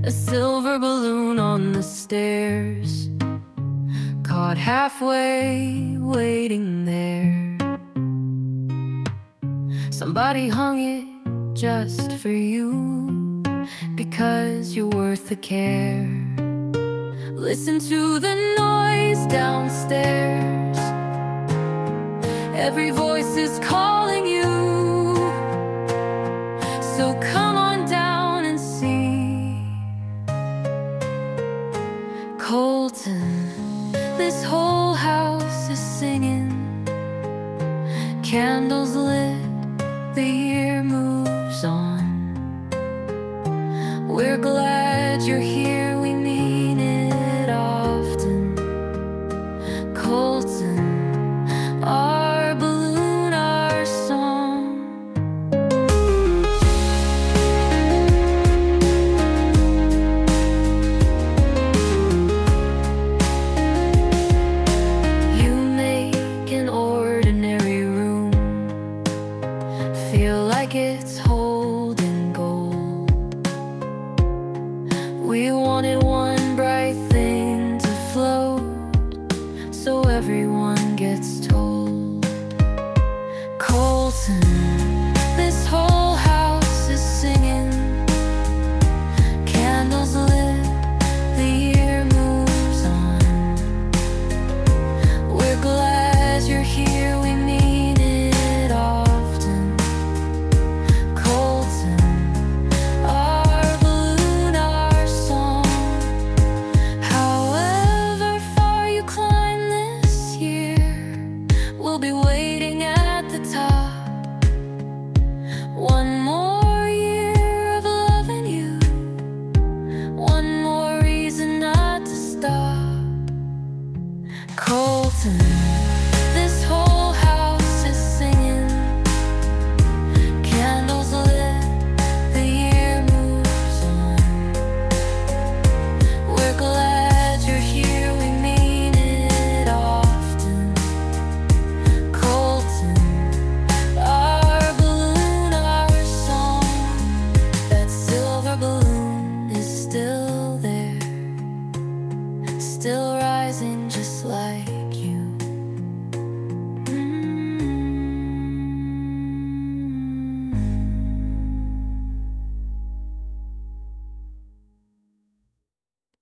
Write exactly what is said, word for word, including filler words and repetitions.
A silver balloon on the stairs, caught halfway, waiting there. Somebody hung it just for you, because you're worth the care. Listen to the noise downstairs, every voice is calling you. So come on down and see Colton. This whole house is singing, candles lit, the year moves on. We're glad you're here